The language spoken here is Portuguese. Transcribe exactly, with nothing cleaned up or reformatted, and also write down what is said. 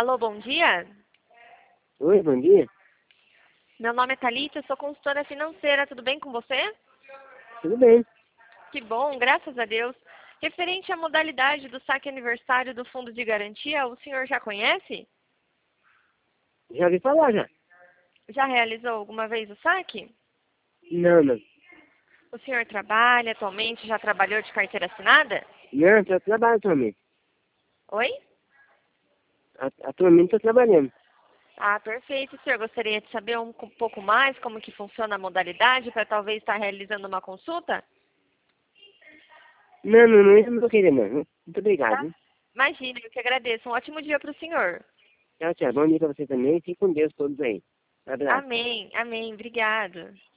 Alô, bom dia. Oi, bom dia. Meu nome é Thalita, eu sou consultora financeira. Tudo bem com você? Tudo bem. Que bom, graças a Deus. Referente à modalidade do saque aniversário do Fundo de Garantia, o senhor já conhece? Já ouvi falar já. Já realizou alguma vez o saque? Não, não. O senhor trabalha atualmente, já trabalhou de carteira assinada? Não, estou trabalhando atualmente. Oi? A- Atualmente estou trabalhando. Ah, perfeito. O senhor gostaria de saber um co- pouco mais como que funciona a modalidade para talvez estar realizando uma consulta? Não, não, não, eu não vou querer não. Muito obrigado. Tá. Hein? Imagina, eu que agradeço. Um ótimo dia para o senhor. Tchau, tchau. Bom dia para você também. Fique com Deus todos aí. Um abraço. Amém, amém. Obrigado.